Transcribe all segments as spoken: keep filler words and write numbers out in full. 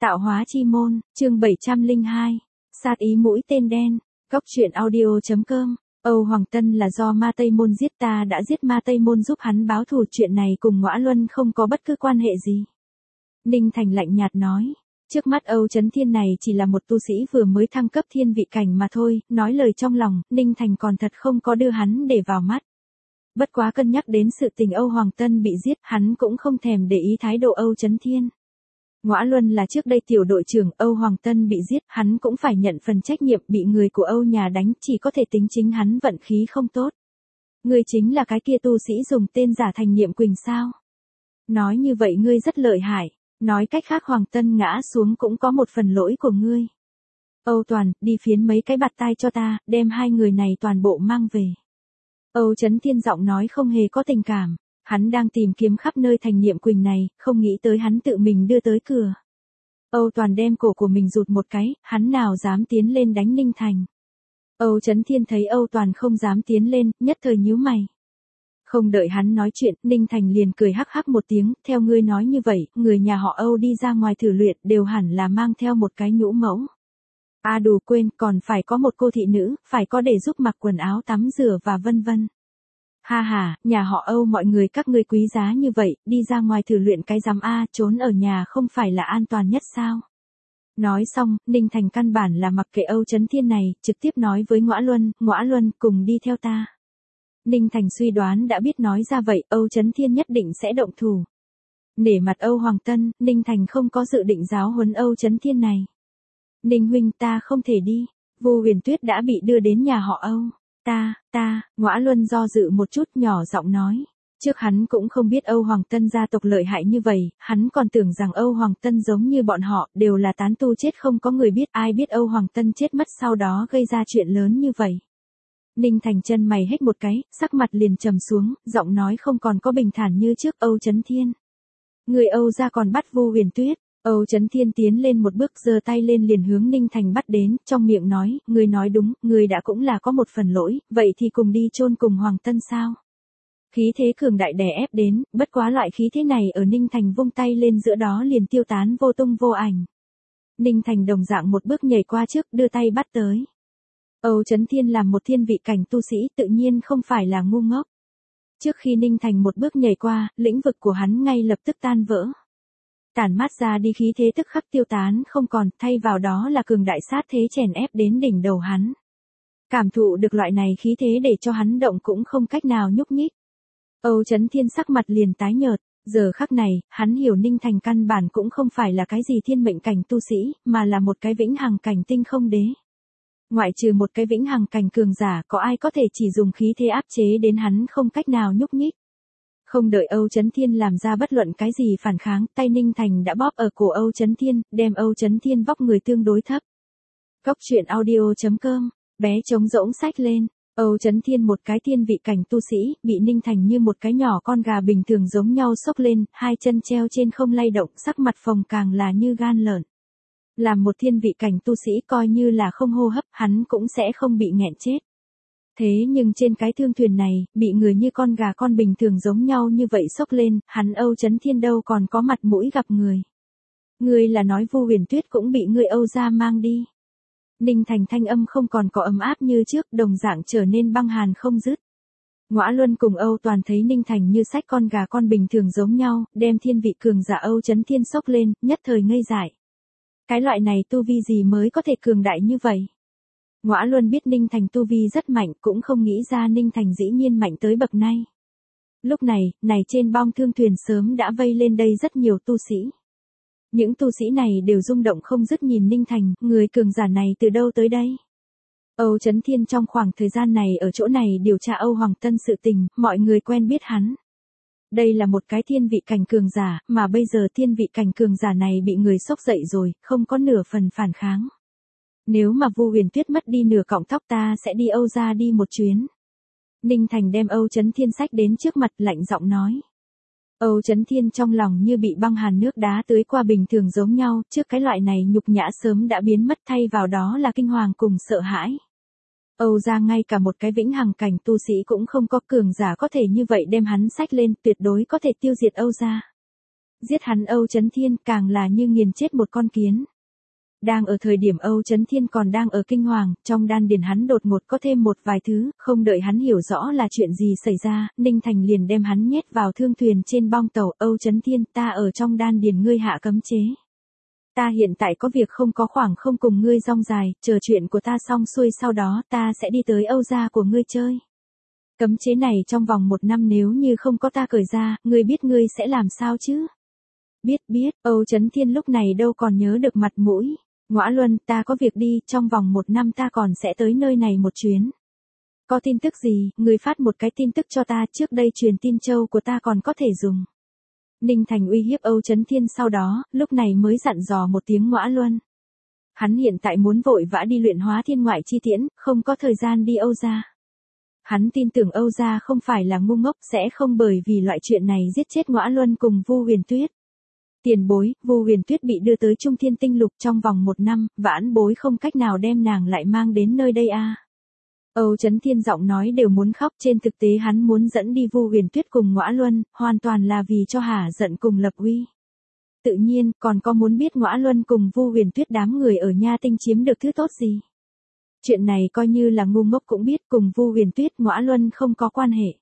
Tạo hóa chi môn, chương bảy trăm lẻ hai. Sát ý mũi tên đen. Góc truyện audio chấm com. Âu Hoàng Tân là do Ma Tây Môn giết, ta đã giết Ma Tây Môn giúp hắn báo thù, chuyện này cùng Ngõa Luân không có bất cứ quan hệ gì. Ninh Thành lạnh nhạt nói. Trước mắt Âu Chấn Thiên này chỉ là một tu sĩ vừa mới thăng cấp thiên vị cảnh mà thôi, nói lời trong lòng, Ninh Thành còn thật không có đưa hắn để vào mắt. Bất quá cân nhắc đến sự tình Âu Hoàng Tân bị giết, hắn cũng không thèm để ý thái độ Âu Chấn Thiên. Ngõa Luân là trước đây tiểu đội trưởng, Âu Hoàng Tân bị giết, hắn cũng phải nhận phần trách nhiệm, bị người của Âu nhà đánh, chỉ có thể tính chính hắn vận khí không tốt. Ngươi chính là cái kia tu sĩ dùng tên giả thành Niệm Quỳnh sao? Nói như vậy ngươi rất lợi hại, nói cách khác Hoàng Tân ngã xuống cũng có một phần lỗi của ngươi. Âu Toàn, đi phiến mấy cái bạt tai cho ta, đem hai người này toàn bộ mang về. Âu Chấn Thiên giọng nói không hề có tình cảm. Hắn đang tìm kiếm khắp nơi thành Niệm Quỳnh này, không nghĩ tới hắn tự mình đưa tới cửa. Âu Toàn đem cổ của mình rụt một cái, hắn nào dám tiến lên đánh Ninh Thành. Âu Chấn Thiên thấy Âu Toàn không dám tiến lên, nhất thời nhíu mày. Không đợi hắn nói chuyện, Ninh Thành liền cười hắc hắc một tiếng, theo ngươi nói như vậy, người nhà họ Âu đi ra ngoài thử luyện đều hẳn là mang theo một cái nhũ mẫu. À đủ quên, còn phải có một cô thị nữ, phải có để giúp mặc quần áo tắm rửa và vân vân. Ha ha, nhà họ Âu mọi người các ngươi quý giá như vậy, đi ra ngoài thử luyện cái giám A, trốn ở nhà không phải là an toàn nhất sao? Nói xong, Ninh Thành căn bản là mặc kệ Âu Chấn Thiên này, trực tiếp nói với Ngõa Luân, Ngõa Luân cùng đi theo ta. Ninh Thành suy đoán đã biết nói ra vậy, Âu Chấn Thiên nhất định sẽ động thủ. Nể mặt Âu Hoàng Tân, Ninh Thành không có dự định giáo huấn Âu Chấn Thiên này. Ninh huynh, ta không thể đi, Vu Huyền Tuyết đã bị đưa đến nhà họ Âu. Ta, ta, Ngõa Luân do dự một chút nhỏ giọng nói. Trước hắn cũng không biết Âu Hoàng Tân gia tộc lợi hại như vậy, hắn còn tưởng rằng Âu Hoàng Tân giống như bọn họ, đều là tán tu chết không có người biết, ai biết Âu Hoàng Tân chết mất sau đó gây ra chuyện lớn như vậy. Ninh Thành chân mày hét một cái, sắc mặt liền trầm xuống, giọng nói không còn có bình thản như trước. Âu Chấn Thiên. Người Âu gia còn bắt Vu Huyền Tuyết. Âu Chấn Thiên tiến lên một bước, giơ tay lên liền hướng Ninh Thành bắt đến, trong miệng nói, ngươi nói đúng, ngươi đã cũng là có một phần lỗi, vậy thì cùng đi chôn cùng Hoàng Tân sao? Khí thế cường đại đè ép đến, bất quá loại khí thế này ở Ninh Thành vung tay lên giữa đó liền tiêu tán vô tung vô ảnh. Ninh Thành đồng dạng một bước nhảy qua trước, đưa tay bắt tới. Âu Chấn Thiên làm một thiên vị cảnh tu sĩ tự nhiên không phải là ngu ngốc. Trước khi Ninh Thành một bước nhảy qua, lĩnh vực của hắn ngay lập tức tan vỡ. Tản mát ra đi khí thế tức khắc tiêu tán không còn, thay vào đó là cường đại sát thế chèn ép đến đỉnh đầu hắn. Cảm thụ được loại này khí thế để cho hắn động cũng không cách nào nhúc nhích. Âu Chấn Thiên sắc mặt liền tái nhợt, giờ khắc này, hắn hiểu Ninh Thành căn bản cũng không phải là cái gì thiên mệnh cảnh tu sĩ, mà là một cái vĩnh hằng cảnh tinh không đế. Ngoại trừ một cái vĩnh hằng cảnh cường giả, có ai có thể chỉ dùng khí thế áp chế đến hắn không cách nào nhúc nhích. Không đợi Âu Chấn Thiên làm ra bất luận cái gì phản kháng, tay Ninh Thành đã bóp ở cổ Âu Chấn Thiên, đem Âu Chấn Thiên vóc người tương đối thấp. Góc truyện audio chấm com, bé trống rỗng xách lên, Âu Chấn Thiên một cái thiên vị cảnh tu sĩ, bị Ninh Thành như một cái nhỏ con gà bình thường giống nhau xốc lên, hai chân treo trên không lay động, sắc mặt phồng càng là như gan lợn. Làm một thiên vị cảnh tu sĩ coi như là không hô hấp, hắn cũng sẽ không bị nghẹn chết. Thế nhưng trên cái thương thuyền này, bị người như con gà con bình thường giống nhau như vậy xốc lên, hắn Âu Chấn Thiên đâu còn có mặt mũi gặp người. Ngươi là nói Vu Huyền Tuyết cũng bị ngươi Âu gia mang đi. Ninh Thành thanh âm không còn có ấm áp như trước, đồng dạng trở nên băng hàn không dứt. Ngõa Luân cùng Âu Toàn thấy Ninh Thành như sách con gà con bình thường giống nhau, đem thiên vị cường giả Âu Chấn Thiên xốc lên, nhất thời ngây dại. Cái loại này tu vi gì mới có thể cường đại như vậy? Ngõa Luân biết Ninh Thành tu vi rất mạnh, cũng không nghĩ ra Ninh Thành dĩ nhiên mạnh tới bậc này. Lúc này, này trên bong thương thuyền sớm đã vây lên đây rất nhiều tu sĩ. Những tu sĩ này đều rung động không dứt nhìn Ninh Thành, người cường giả này từ đâu tới đây? Âu Chấn Thiên trong khoảng thời gian này ở chỗ này điều tra Âu Hoàng Tân sự tình, mọi người quen biết hắn. Đây là một cái thiên vị cảnh cường giả, mà bây giờ thiên vị cảnh cường giả này bị người xốc dậy rồi, không có nửa phần phản kháng. Nếu mà Vu Huyền Tuyết mất đi nửa cọng tóc ta sẽ đi Âu gia đi một chuyến. Ninh Thành đem Âu Chấn Thiên sách đến trước mặt lạnh giọng nói. Âu Chấn Thiên trong lòng như bị băng hàn nước đá tưới qua bình thường giống nhau, trước cái loại này nhục nhã sớm đã biến mất, thay vào đó là kinh hoàng cùng sợ hãi. Âu gia ngay cả một cái vĩnh hằng cảnh tu sĩ cũng không có, cường giả có thể như vậy đem hắn sách lên, tuyệt đối có thể tiêu diệt Âu gia. Giết hắn Âu Chấn Thiên càng là như nghiền chết một con kiến. Đang ở thời điểm Âu Chấn Thiên còn đang ở kinh hoàng, trong đan điền hắn đột ngột có thêm một vài thứ, không đợi hắn hiểu rõ là chuyện gì xảy ra, Ninh Thành liền đem hắn nhét vào thương thuyền trên bong tàu. Âu Chấn Thiên, ta ở trong đan điền ngươi hạ cấm chế. Ta hiện tại có việc không có khoảng không cùng ngươi rong dài, chờ chuyện của ta xong xuôi sau đó ta sẽ đi tới Âu gia của ngươi chơi. Cấm chế này trong vòng một năm nếu như không có ta cởi ra, ngươi biết ngươi sẽ làm sao chứ? Biết biết, Âu Chấn Thiên lúc này đâu còn nhớ được mặt mũi. Ngõa Luân, ta có việc đi, trong vòng một năm ta còn sẽ tới nơi này một chuyến. Có tin tức gì, ngươi phát một cái tin tức cho ta, trước đây truyền tin châu của ta còn có thể dùng. Ninh Thành uy hiếp Âu Chấn Thiên sau đó, lúc này mới dặn dò một tiếng Ngõa Luân. Hắn hiện tại muốn vội vã đi luyện hóa thiên ngoại chi tiễn, không có thời gian đi Âu gia. Hắn tin tưởng Âu gia không phải là ngu ngốc, sẽ không bởi vì loại chuyện này giết chết Ngõa Luân cùng Vu Huyền Tuyết. Tiền bối, Vu Huyền Tuyết bị đưa tới Trung Thiên Tinh Lục trong vòng một năm, vãn bối không cách nào đem nàng lại mang đến nơi đây a. À. Âu Chấn Thiên giọng nói đều muốn khóc, trên thực tế hắn muốn dẫn đi Vu Huyền Tuyết cùng Ngõa Luân, hoàn toàn là vì cho hả giận cùng lập uy. Tự nhiên, còn có muốn biết Ngõa Luân cùng Vu Huyền Tuyết đám người ở Nha Tinh chiếm được thứ tốt gì. Chuyện này coi như là ngu ngốc cũng biết, cùng Vu Huyền Tuyết Ngõa Luân không có quan hệ.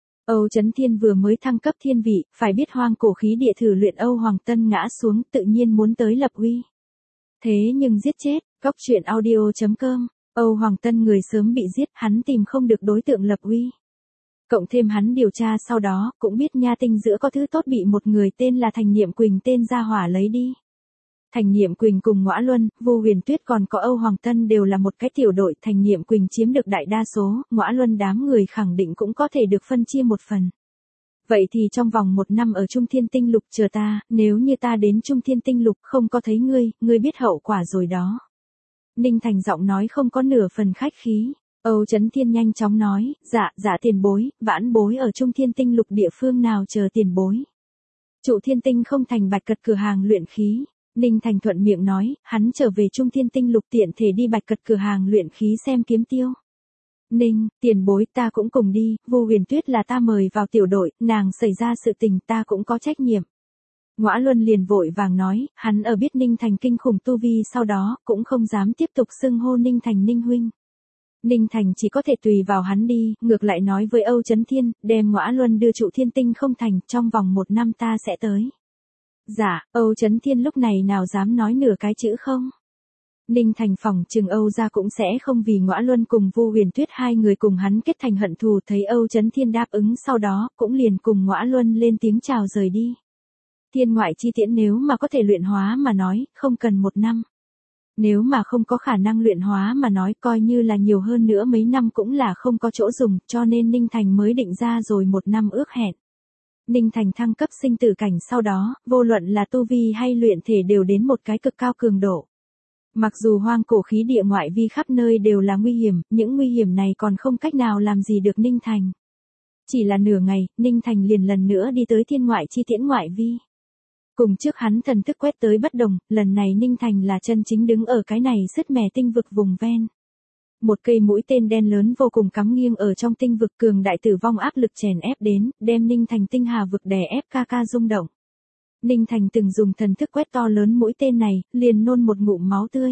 Âu Chấn Thiên vừa mới thăng cấp thiên vị, phải biết hoang cổ khí địa thử luyện Âu Hoàng Tân ngã xuống, tự nhiên muốn tới lập uy. Thế nhưng giết chết, góc truyện audio chấm com, Âu Hoàng Tân người sớm bị giết, hắn tìm không được đối tượng lập uy. Cộng thêm hắn điều tra sau đó, cũng biết Nha Tinh giữa có thứ tốt bị một người tên là Thành Niệm Quỳnh tên gia hỏa lấy đi. Thành Niệm Quỳnh cùng Ngõa Luân, Vu Huyền Tuyết còn có Âu Hoàng Tân đều là một cái tiểu đội, Thành Niệm Quỳnh chiếm được đại đa số, Ngõa Luân đám người khẳng định cũng có thể được phân chia một phần. Vậy thì trong vòng một năm ở Trung Thiên Tinh Lục chờ ta, nếu như ta đến Trung Thiên Tinh Lục không có thấy ngươi, ngươi biết hậu quả rồi đó. Ninh Thành giọng nói không có nửa phần khách khí. Âu Chấn Thiên nhanh chóng nói, dạ, dạ tiền bối, vãn bối ở Trung Thiên Tinh Lục địa phương nào chờ tiền bối. Trụ Thiên Tinh không thành Bạch Cật cửa hàng luyện khí. Ninh Thành thuận miệng nói, hắn trở về Trung Thiên Tinh Lục tiện thể đi Bạch Cật cửa hàng luyện khí xem kiếm tiêu. Ninh, tiền bối ta cũng cùng đi, Vu Huyền Tuyết là ta mời vào tiểu đội, nàng xảy ra sự tình ta cũng có trách nhiệm. Ngõa Luân liền vội vàng nói, hắn ở biết Ninh Thành kinh khủng tu vi sau đó, cũng không dám tiếp tục xưng hô Ninh Thành Ninh huynh. Ninh Thành chỉ có thể tùy vào hắn đi, ngược lại nói với Âu Chấn Thiên, đem Ngõa Luân đưa trụ Thiên Tinh không thành, trong vòng một năm ta sẽ tới. Dạ, Âu Chấn Thiên lúc này nào dám nói nửa cái chữ không? Ninh Thành phòng chừng Âu gia cũng sẽ không vì Ngõa Luân cùng Vu Huyền Tuyết hai người cùng hắn kết thành hận thù, thấy Âu Chấn Thiên đáp ứng sau đó, cũng liền cùng Ngõa Luân lên tiếng chào rời đi. Thiên ngoại chi tiễn nếu mà có thể luyện hóa mà nói, không cần một năm. Nếu mà không có khả năng luyện hóa mà nói, coi như là nhiều hơn nữa mấy năm cũng là không có chỗ dùng, cho nên Ninh Thành mới định ra rồi một năm ước hẹn. Ninh Thành thăng cấp sinh tử cảnh sau đó, vô luận là tu vi hay luyện thể đều đến một cái cực cao cường độ. Mặc dù hoang cổ khí địa ngoại vi khắp nơi đều là nguy hiểm, những nguy hiểm này còn không cách nào làm gì được Ninh Thành. Chỉ là nửa ngày, Ninh Thành liền lần nữa đi tới thiên ngoại chi tiễn ngoại vi. Cùng trước hắn thần thức quét tới bất đồng, lần này Ninh Thành là chân chính đứng ở cái này sứt mẻ tinh vực vùng ven. Một cây mũi tên đen lớn vô cùng cắm nghiêng ở trong tinh vực, cường đại tử vong áp lực chèn ép đến, đem Ninh Thành tinh hà vực đè ép ca ca rung động. Ninh Thành từng dùng thần thức quét to lớn mũi tên này, liền nôn một ngụm máu tươi.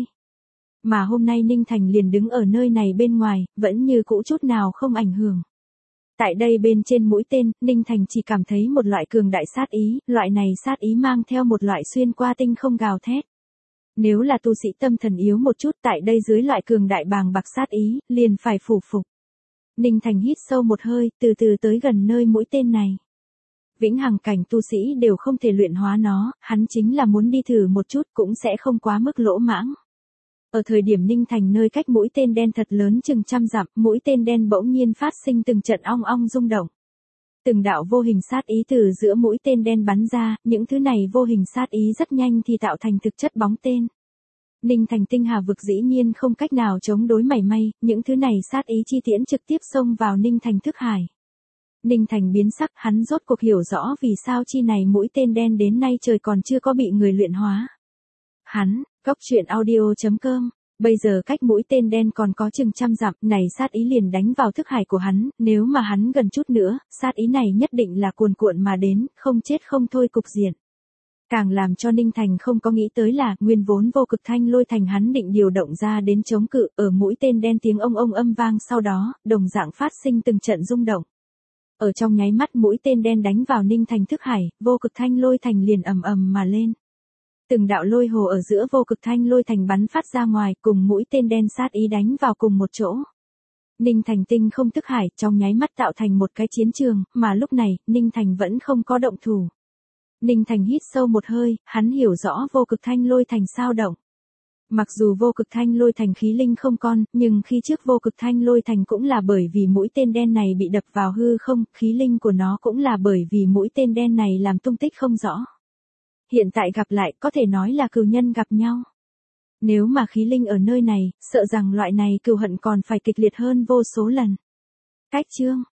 Mà hôm nay Ninh Thành liền đứng ở nơi này bên ngoài, vẫn như cũ chút nào không ảnh hưởng. Tại đây bên trên mũi tên, Ninh Thành chỉ cảm thấy một loại cường đại sát ý, loại này sát ý mang theo một loại xuyên qua tinh không gào thét. Nếu là tu sĩ tâm thần yếu một chút, tại đây dưới loại cường đại bàng bạc sát ý, liền phải phủ phục. Ninh Thành hít sâu một hơi, từ từ tới gần nơi mũi tên này. Vĩnh hằng cảnh tu sĩ đều không thể luyện hóa nó, hắn chính là muốn đi thử một chút cũng sẽ không quá mức lỗ mãng. Ở thời điểm Ninh Thành nơi cách mũi tên đen thật lớn chừng trăm dặm, mũi tên đen bỗng nhiên phát sinh từng trận ong ong rung động. Từng đạo vô hình sát ý từ giữa mũi tên đen bắn ra, những thứ này vô hình sát ý rất nhanh thì tạo thành thực chất bóng tên. Ninh Thành tinh hà vực dĩ nhiên không cách nào chống đối mảy may, những thứ này sát ý chi tiễn trực tiếp xông vào Ninh Thành thức hải. Ninh Thành biến sắc, hắn rốt cuộc hiểu rõ vì sao chi này mũi tên đen đến nay trời còn chưa có bị người luyện hóa. Hắn, góc truyện audio chấm com, bây giờ cách mũi tên đen còn có chừng trăm dặm, này sát ý liền đánh vào thức hải của hắn, nếu mà hắn gần chút nữa, sát ý này nhất định là cuồn cuộn mà đến, không chết không thôi cục diện. Càng làm cho Ninh Thành không có nghĩ tới là, nguyên vốn vô cực thanh lôi thành hắn định điều động ra đến chống cự, ở mũi tên đen tiếng ông ông âm vang sau đó, đồng dạng phát sinh từng trận rung động. Ở trong nháy mắt mũi tên đen đánh vào Ninh Thành thức hải, vô cực thanh lôi thành liền ầm ầm mà lên. Từng đạo lôi hồ ở giữa vô cực thanh lôi thành bắn phát ra ngoài, cùng mũi tên đen sát ý đánh vào cùng một chỗ. Ninh Thành tinh không thức hải, trong nháy mắt tạo thành một cái chiến trường, mà lúc này, Ninh Thành vẫn không có động thủ. Ninh Thành hít sâu một hơi, hắn hiểu rõ vô cực thanh lôi thành sao động. Mặc dù vô cực thanh lôi thành khí linh không con, nhưng khi trước vô cực thanh lôi thành cũng là bởi vì mũi tên đen này bị đập vào hư không, khí linh của nó cũng là bởi vì mũi tên đen này làm tung tích không rõ. Hiện tại gặp lại có thể nói là cừu nhân gặp nhau. Nếu mà khí linh ở nơi này, sợ rằng loại này cừu hận còn phải kịch liệt hơn vô số lần. Cách chương